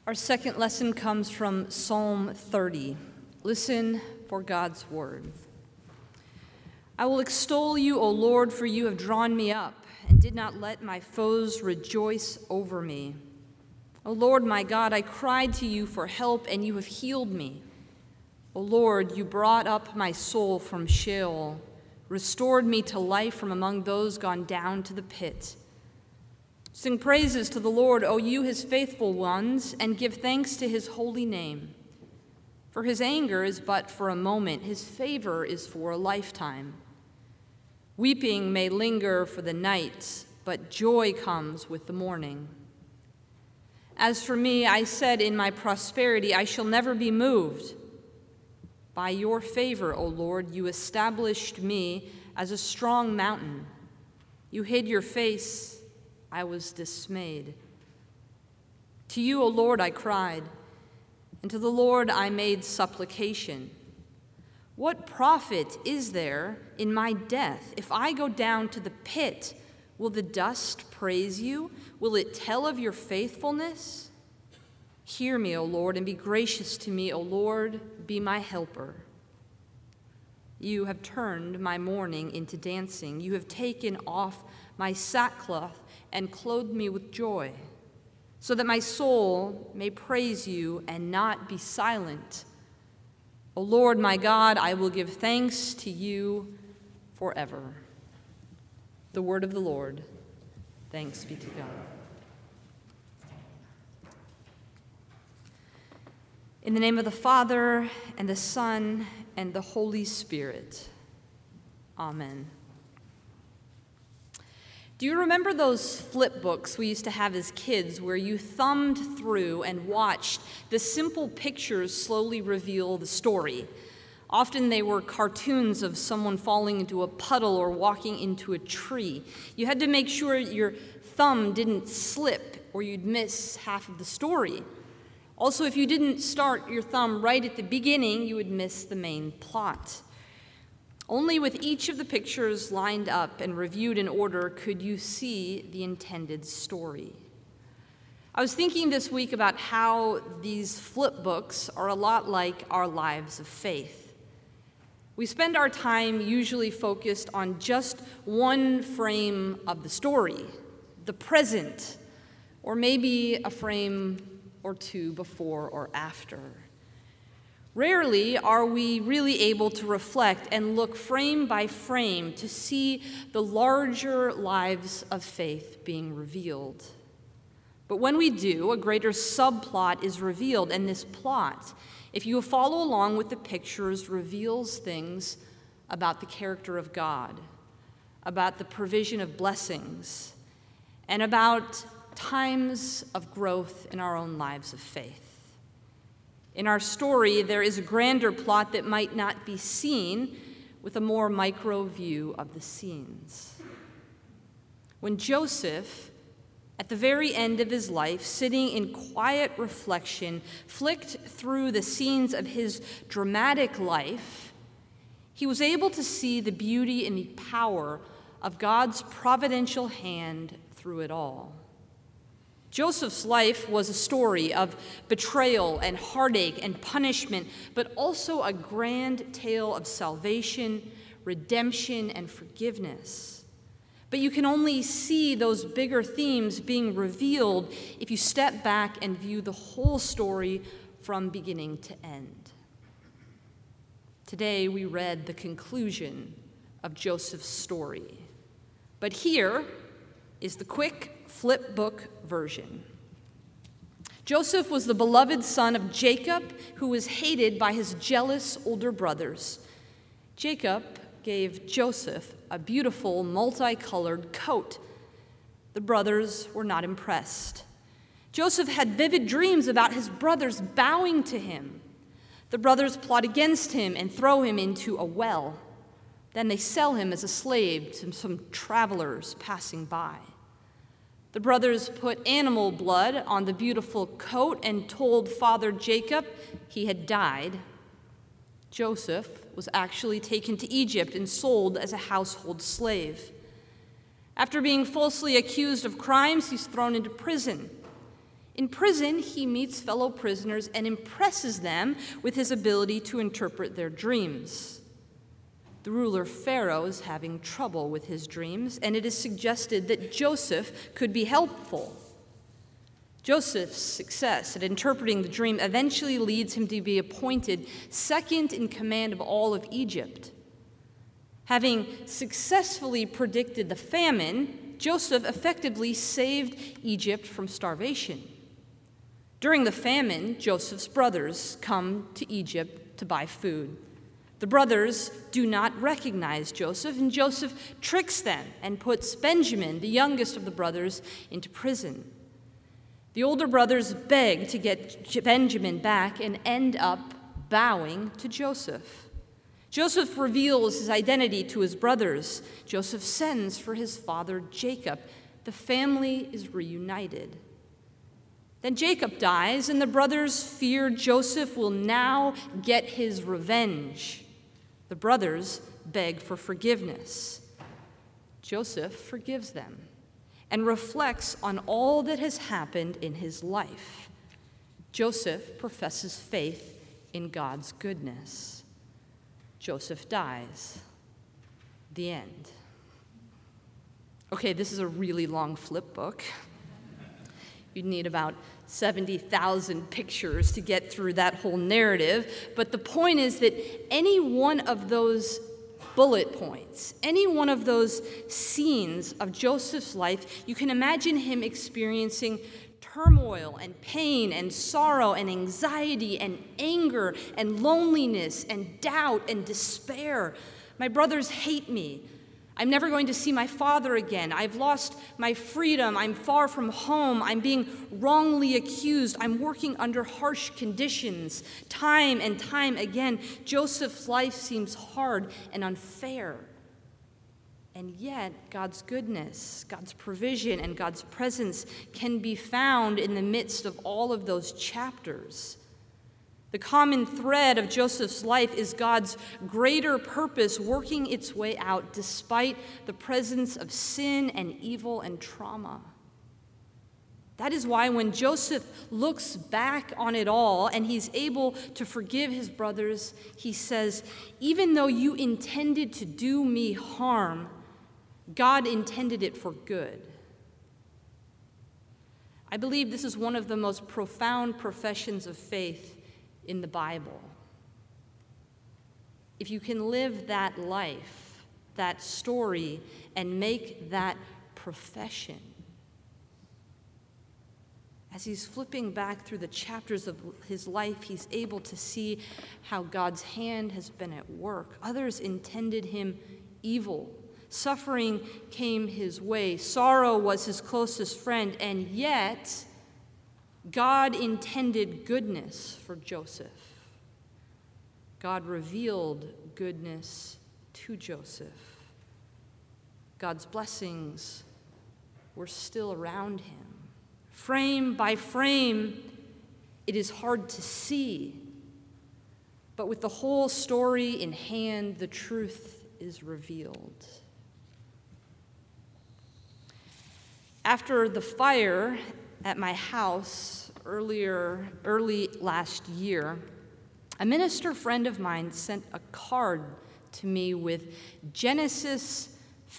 Our second lesson comes from Psalm 30. Listen for God's word. I will extol you, O Lord, for you have drawn me up and did not let my foes rejoice over me. O Lord, my God, I cried to you for help, and you have healed me. O Lord, you brought up my soul from Sheol, restored me to life from among those gone down to the pit. Sing praises to the Lord, O you his faithful ones, and give thanks to his holy name. For his anger is but for a moment, his favor is for a lifetime. Weeping may linger for the night, but joy comes with the morning. As for me, I said in my prosperity, I shall never be moved. By your favor, O Lord, you established me as a strong mountain. You hid your face, I was dismayed. To you, O Lord, I cried, and to the Lord I made supplication. What profit is there in my death? If I go down to the pit, will the dust praise you? Will it tell of your faithfulness? Hear me, O Lord, and be gracious to me, O Lord, be my helper. You have turned my mourning into dancing. You have taken off my sackcloth and clothed me with joy, so that my soul may praise you and not be silent. O Lord, my God, I will give thanks to you forever. The word of the Lord. Thanks be to God. In the name of the Father, and the Son, and the Holy Spirit. Amen. Do you remember those flip books we used to have as kids where you thumbed through and watched the simple pictures slowly reveal the story? Often they were cartoons of someone falling into a puddle or walking into a tree. You had to make sure your thumb didn't slip or you'd miss half of the story. Also, if you didn't start your thumb right at the beginning, you would miss the main plot. Only with each of the pictures lined up and reviewed in order could you see the intended story. I was thinking this week about how these flip books are a lot like our lives of faith. We spend our time usually focused on just one frame of the story, the present, or maybe a frame or two before or after. Rarely are we really able to reflect and look frame by frame to see the larger lives of faith being revealed. But when we do, a greater subplot is revealed, and this plot, if you follow along with the pictures, reveals things about the character of God, about the provision of blessings, and about times of growth in our own lives of faith. In our story, there is a grander plot that might not be seen with a more micro view of the scenes. When Joseph, at the very end of his life, sitting in quiet reflection, flicked through the scenes of his dramatic life, he was able to see the beauty and the power of God's providential hand through it all. Joseph's life was a story of betrayal and heartache and punishment, but also a grand tale of salvation, redemption, and forgiveness. But you can only see those bigger themes being revealed if you step back and view the whole story from beginning to end. Today we read the conclusion of Joseph's story, but here is the quick flip book version. Joseph was the beloved son of Jacob, who was hated by his jealous older brothers. Jacob gave Joseph a beautiful multicolored coat. The brothers were not impressed. Joseph had vivid dreams about his brothers bowing to him. The brothers plot against him and throw him into a well. Then they sell him as a slave to some travelers passing by. The brothers put animal blood on the beautiful coat and told Father Jacob he had died. Joseph was actually taken to Egypt and sold as a household slave. After being falsely accused of crimes, he's thrown into prison. In prison, he meets fellow prisoners and impresses them with his ability to interpret their dreams. The ruler Pharaoh is having trouble with his dreams, and it is suggested that Joseph could be helpful. Joseph's success at interpreting the dream eventually leads him to be appointed second in command of all of Egypt. Having successfully predicted the famine, Joseph effectively saved Egypt from starvation. During the famine, Joseph's brothers come to Egypt to buy food. The brothers do not recognize Joseph, and Joseph tricks them and puts Benjamin, the youngest of the brothers, into prison. The older brothers beg to get Benjamin back and end up bowing to Joseph. Joseph reveals his identity to his brothers. Joseph sends for his father Jacob. The family is reunited. Then Jacob dies, and the brothers fear Joseph will now get his revenge. The brothers beg for forgiveness. Joseph forgives them and reflects on all that has happened in his life. Joseph professes faith in God's goodness. Joseph dies. The end. Okay, this is a really long flip book. You'd need about 70,000 pictures to get through that whole narrative. But the point is that any one of those bullet points, any one of those scenes of Joseph's life, you can imagine him experiencing turmoil and pain and sorrow and anxiety and anger and loneliness and doubt and despair. My brothers hate me. I'm never going to see my father again. I've lost my freedom. I'm far from home. I'm being wrongly accused. I'm working under harsh conditions. Time and time again, Joseph's life seems hard and unfair. And yet, God's goodness, God's provision, and God's presence can be found in the midst of all of those chapters. The common thread of Joseph's life is God's greater purpose working its way out despite the presence of sin and evil and trauma. That is why when Joseph looks back on it all and he's able to forgive his brothers, he says, "Even though you intended to do me harm, God intended it for good." I believe this is one of the most profound professions of faith in the Bible. If you can live that life, that story, and make that profession. As he's flipping back through the chapters of his life, he's able to see how God's hand has been at work. Others intended him evil. Suffering came his way. Sorrow was his closest friend, and yet God intended goodness for Joseph. God revealed goodness to Joseph. God's blessings were still around him. Frame by frame, it is hard to see. But with the whole story in hand, the truth is revealed. After the fire at my house early last year, a minister friend of mine sent a card to me with Genesis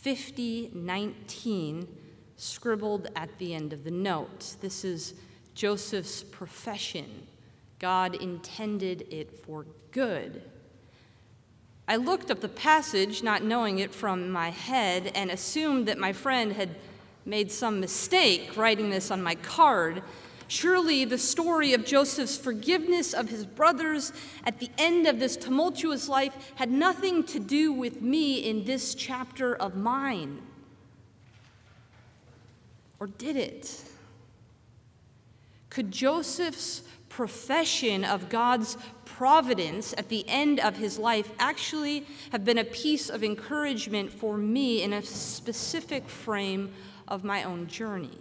50:19 scribbled at the end of the note. This is Joseph's profession. God intended it for good. I looked up the passage, not knowing it from my head, and assumed that my friend had made some mistake writing this on my card. Surely the story of Joseph's forgiveness of his brothers at the end of this tumultuous life had nothing to do with me in this chapter of mine. Or did it? Could Joseph's profession of God's providence at the end of his life actually have been a piece of encouragement for me in a specific frame of my own journey?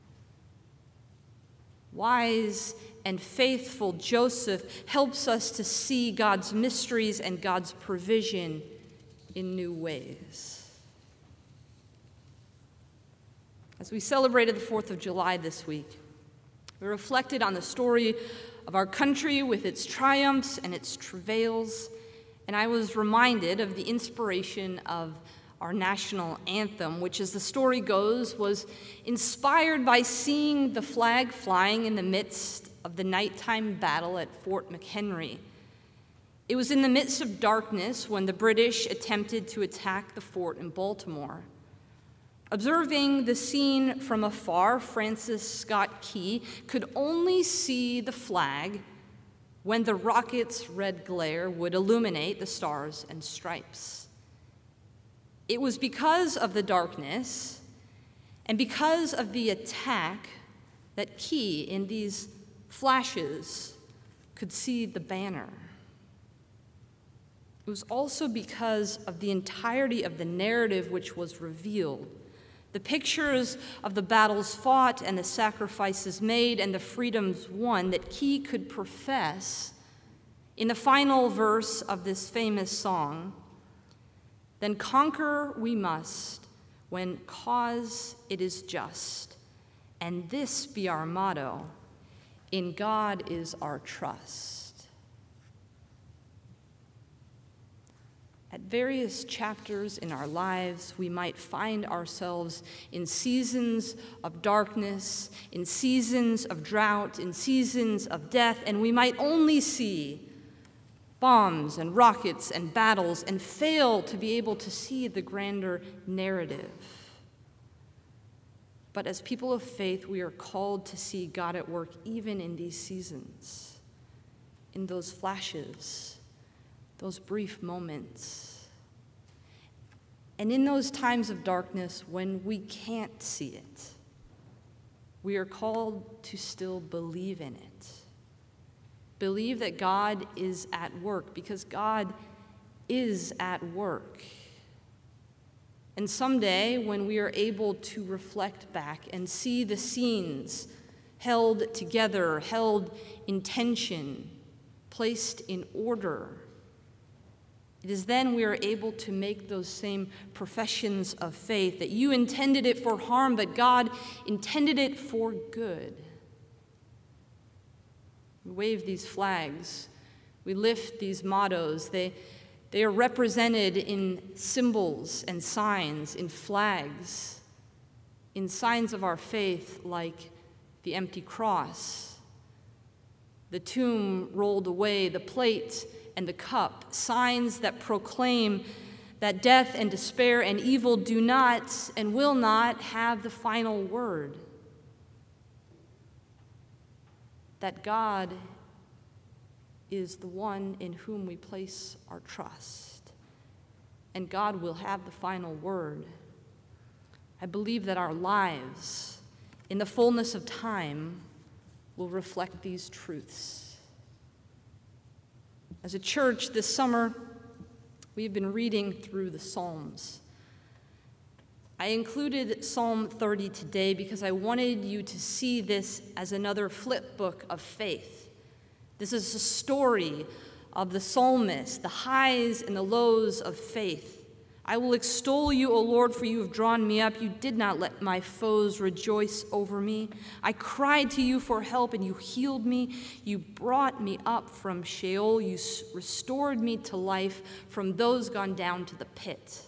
Wise and faithful Joseph helps us to see God's mysteries and God's provision in new ways. As we celebrated the 4th of July this week, We reflected on the story of our country with its triumphs and its travails, and I was reminded of the inspiration of our national anthem, which, as the story goes, was inspired by seeing the flag flying in the midst of the nighttime battle at Fort McHenry. It was in the midst of darkness when the British attempted to attack the fort in Baltimore. Observing the scene from afar, Francis Scott Key could only see the flag when the rocket's red glare would illuminate the stars and stripes. It was because of the darkness and because of the attack that Key, in these flashes, could see the banner. It was also because of the entirety of the narrative which was revealed, the pictures of the battles fought and the sacrifices made and the freedoms won, that Key could profess in the final verse of this famous song, "Then conquer we must when cause it is just, and this be our motto, in God is our trust." At various chapters in our lives, we might find ourselves in seasons of darkness, in seasons of drought, in seasons of death, and we might only see bombs and rockets and battles and fail to be able to see the grander narrative. But as people of faith, we are called to see God at work even in these seasons, in those flashes, those brief moments. And in those times of darkness when we can't see it, we are called to still believe in it. Believe that God is at work, because God is at work. And someday, when we are able to reflect back and see the scenes held together, held in tension, placed in order, it is then we are able to make those same professions of faith, that you intended it for harm, but God intended it for good. We wave these flags. We lift these mottos. They are represented in symbols and signs, in flags, in signs of our faith like the empty cross, the tomb rolled away, the plate and the cup, signs that proclaim that death and despair and evil do not and will not have the final word. That God is the one in whom we place our trust, and God will have the final word. I believe that our lives, in the fullness of time, will reflect these truths. As a church this summer, we've been reading through the Psalms. I included Psalm 30 today because I wanted you to see this as another flip book of faith. This is a story of the psalmist, the highs and the lows of faith. I will extol you, O Lord, for you have drawn me up. You did not let my foes rejoice over me. I cried to you for help, and you healed me. You brought me up from Sheol. You restored me to life from those gone down to the pit.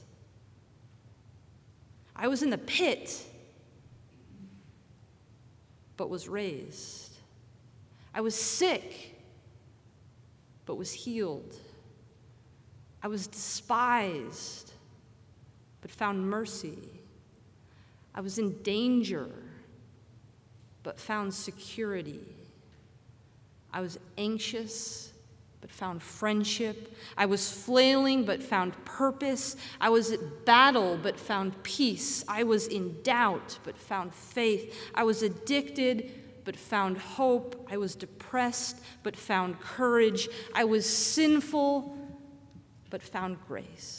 I was in the pit, but was raised. I was sick, but was healed. I was despised, but found mercy. I was in danger, but found security. I was anxious, but found friendship. I was flailing, but found purpose. I was at battle, but found peace. I was in doubt, but found faith. I was addicted, but found hope. I was depressed, but found courage. I was sinful, but found grace.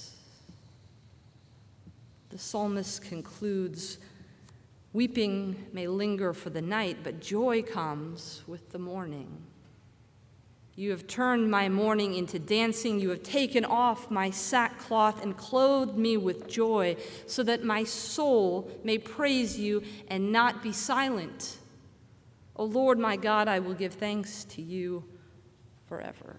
The psalmist concludes, "Weeping may linger for the night, but joy comes with the morning. You have turned my mourning into dancing. You have taken off my sackcloth and clothed me with joy, so that my soul may praise you and not be silent. O Lord my God, I will give thanks to you forever.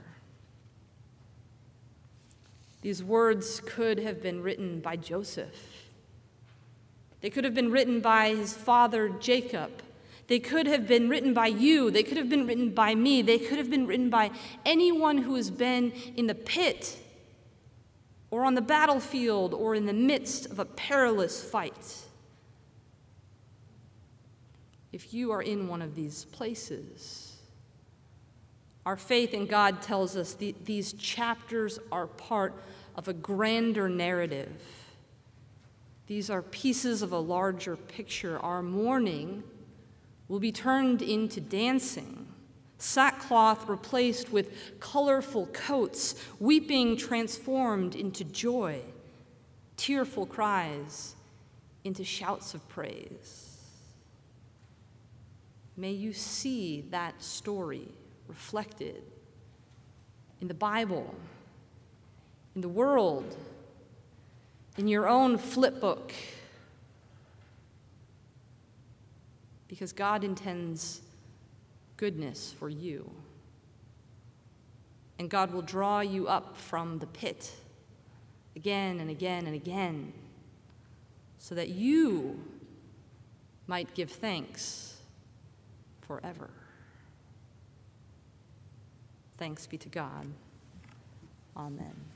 These words could have been written by Joseph. They could have been written by his father Jacob. They could have been written by you. They could have been written by me. They could have been written by anyone who has been in the pit or on the battlefield or in the midst of a perilous fight. If you are in one of these places, our faith in God tells us these chapters are part of a grander narrative. These are pieces of a larger picture. Our mourning will be turned into dancing, sackcloth replaced with colorful coats, weeping transformed into joy, tearful cries into shouts of praise. May you see that story reflected in the Bible, in the world, in your own flip book, because God intends goodness for you. And God will draw you up from the pit again and again and again so that you might give thanks forever. Thanks be to God. Amen.